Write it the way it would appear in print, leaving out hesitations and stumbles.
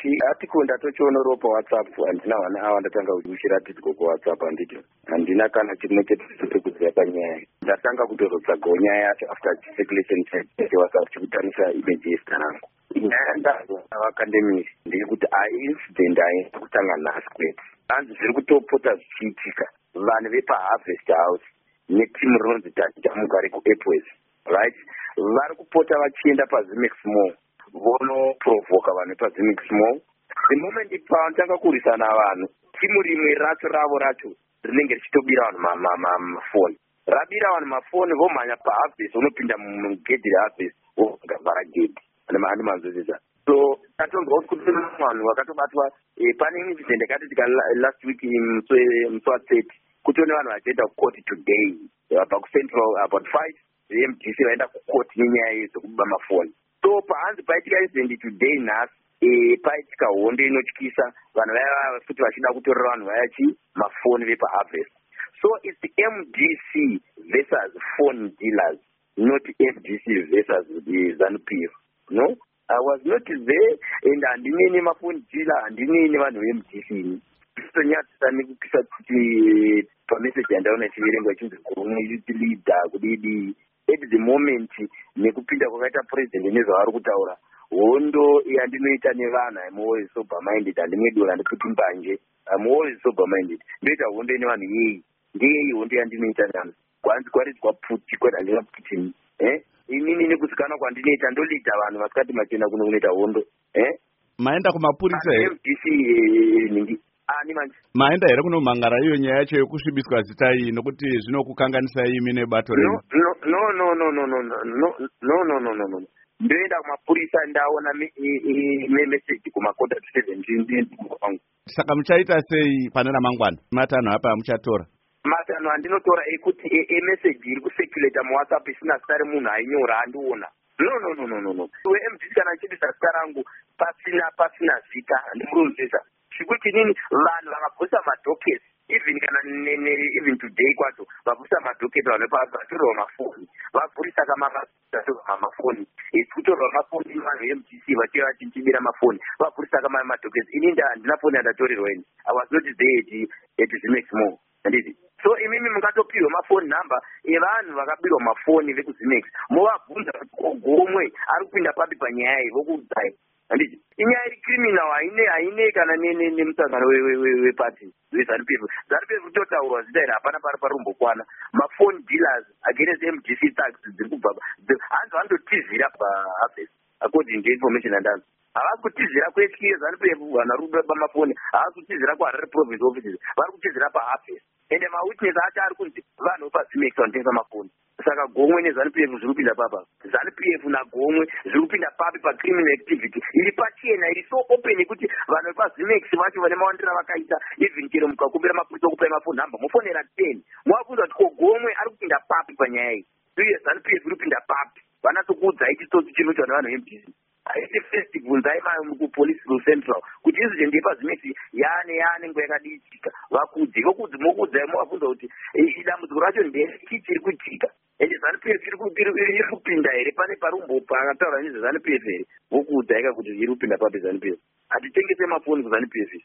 atikunda tochionerawo paWhatsApp. Handina vana ava ndatanga kuchiratidzwa kuWhatsApp. Handina kana chimwe chekuziva panyaya. Ndatanga kutozotsvagawo nyaya yacho after circulation cheWhatsApp chikutarisa image yezita rangu. Nyaya ndazo avakandemiri ndeyekuti incident haina kutanga nhasi kwete. Hanzi zviri kutopota zvichiitika. Vanhu vepaHarvest House netimu rinonzi Tatamugare kuAirways, right, vari kupota vachienda paZimex Mall vonoprovoka vanhu paZimex Mall. The moment pavanotanga kurwisana vanhu, timu rimwe racho rinenge richitobira vanhu mafoni. Rabira vanhu mafoni vomhanya paHarvest, unopinda mugedhi reHarvest vogavhara gedhi. Handi manzwisisa. So tatonzwa kuti vanhu vakatobatwa pane incident yakatika last week musi wa30 kutone vanhu vachienda kucourt today pakuCentral about 5 MDC vaenda kucourt nenyaya yezvekuba mafoni. So pahanzi paitika incident today nhasi paitika hondo inotyisa vanhu vaya futi vachida kutorera vanhu vaya mafoni vepaHarvest. So it's the MDC versus phone dealers, not FDC versus the ZANU-PF. No, I was not there, and handine mafoni dealer, handine vanhu veMDC. Tonyatsa nekupisa kuti pamessage yandaona chiverengo chinzi gurumwe youth leader kudidi. At the moment nekupinda kwakaita president nezvavari kutaura, hondo yandinoita nevanhu, I'm always sober minded, handimwedora ndikuti mbanje, I'm always sober minded. Ndoita hondo ine vanhu yei, ndiyei hondo yandinoita nani, kwanzi kwaridzwa pfuti kwati handina pfuti inini nekuzikana kwandinoita ndolita vanhu vasikati machena kuno kunoita hondo. Maenda kumapurisa here MDC ningi ani manje maenda here kunomhangara iyo nyaya yacho yekusvibiswa zita iyi nokuti zvinokukanganisa imi nebato renu? No. Ndoenda kumapurisa ndaona message kumakota 7 kwangu. Saka muchaita sei pane ramangwana? Matanho apa muchatora? Matanho andinotora ekuti message iri kucirculate muWhatsApp isina zita remunhu ainyora andiona. No. MDC kana chibisa zita rangu pasina zita handimurunzisa. Chikuti nini vanhu vakabvusa madhokesi even kana even today kwacho vabvusa madhokesi vanhu vatorwa mafoni vabvurisa mafoni kutorwa mafoni vanhu veMDC vachiva vachichibira mafoni vabvurisa madhokesi. Ini handina foni yandatorerwa ini. I was not there at Zimex Mall. Handiti. So imimi mungatopiwa mafoni number evanhu vakabirwa mafoni vekuZimex movabvunza kuti gomwe ari kupinda papi panyaya iyi vokuudzai. Handiti. Inyaya iri criminal haine kana nemusangano wepati weZANU-PF. ZANU-PF totaurwa zita iri hapana pari parumbokwana. Mafoni dealers against MDC tax dziri kubva hanzi vandotizira paHarvest according to information andazo. Havasi kutizira kwetiki ZANU-PF vanhu vari pamafoni, havasi kutizira kuHarare province offices, vari kutizira paHarvest. Ende mawitness acho ari kunzi vanhu vepaZimex vanotengesa mafoni. Saka Gomwe neZANU-PF zviri kupinda papa. ZANU-PF naGomwe zviri kupinda papi pacriminal activity iri pachena, iri so open kuti vanhu vepaZimex vacho vane mawandira vakaita even chero mukakumbira mapurisa okupai mafoni namba mofonera 10 mwabvunza kuti Gomwe ari kupinda papi panyaya iyi uye ZANU-PF iri kupinda papi. Vanatsokuudzai chitsotsi chinoitwa nevanhu veMDC. Haiti first bvunzai kupolice central kuti incident yepaZimex yane nguva yakadiitika vakudzi mokudzai movabvunza kuti dambudziko racho ndechiti iri kuitika ende ZANU-PF iri kupinda here pane parumbo pakataura nezveZANU-PF here vokuudzai kuti iri kupinda papi ZANU-PF. Hatitengese mafoni kuZANU-PF.